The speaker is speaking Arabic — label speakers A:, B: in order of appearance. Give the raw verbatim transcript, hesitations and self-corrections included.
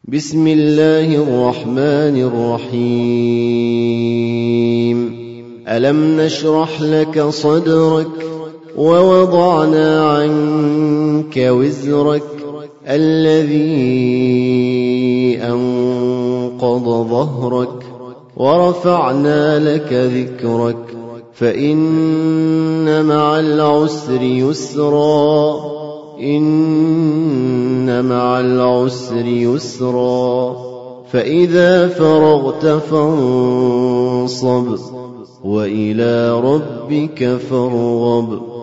A: بسم الله الرحمن الرحيم ألم نشرح لك صدرك ووضعنا عنك وزرك الذي أنقض ظهرك ورفعنا لك ذكرك فإن مع العسر يسرا إن مع العسر يسرا فإذا فرغت فانصب وإلى ربك فارغب.